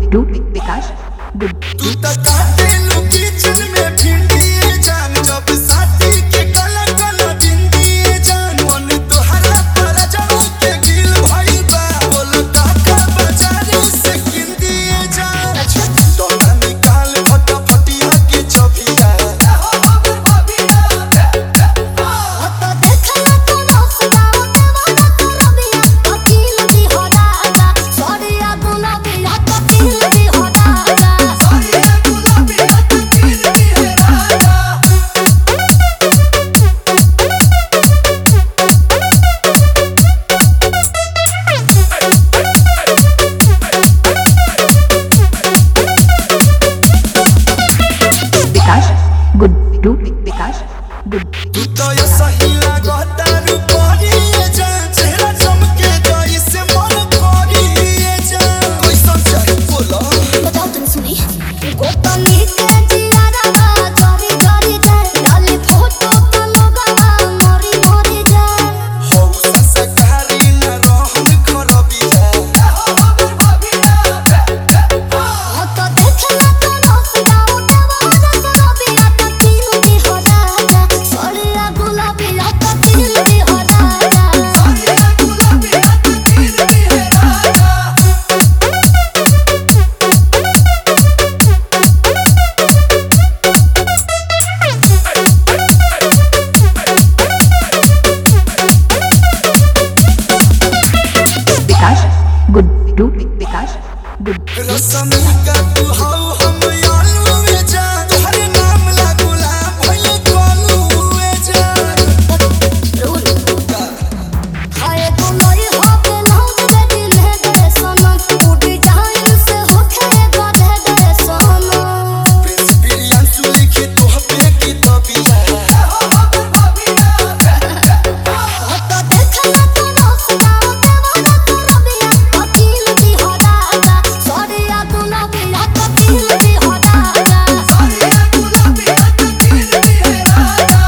गुड्डू विकास तू त काटे लो किचन में भिंडी जान जब साथी के काला काला बिंदी जान मन तोहरा पर जाओ के गिल भइल बा बोल काका बाजारे से किंदी जान दोना निकाल फटाफटिया के छबिया गुड्डू विकास तू तो ये सही लागता रूपरी जान चेहरा चमके जैसे मन करी जान कैसा चाहे बोलो बताओ तुम सुनी गोतनी के जियारा बा चोरी चोरी जाए डाले फोटो तो लोगा मोरी मोरी जाए हो संस्कारी न रहन खरबी है हो तो देखना तो रोसगाओ देवारा सरोबिया तो तीन की हो राजा सोरिया गुलाबिया तो तीन की हो राजा सोरिया गुलाबिया तो तीन की है राजा विकास गुड्डू विकास रसम का तू हो हम आलू में जान तोहरे नाम ला गुलाब भइल कालू में जान हाय तो लई हो के लौज दे दिल है दे सनम उड़ी जाए से होखे गधे दे सनम एक्सपीरियंस लिखे तो पे की तबिया हो तो देखना तो रोसगाओ देवारा सरोबिया तो तीन की हो राजा सोरिया गुलाबिया तो तीन की हो राजा सोरिया गुलाबिया तो तीन की है राजा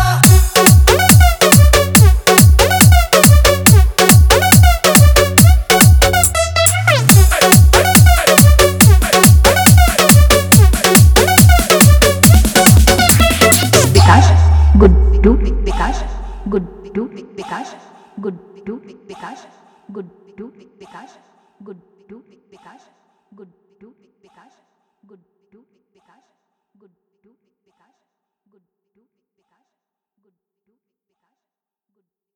विकास गुड्डू विकास गुड्डू विकास गुड्डू विकास गुड्डू विकास गुड्डू विकास गुड्डू विकास गुड्डू विकास गुड्डू विकास गुड्डू विकास गुड्डू विकास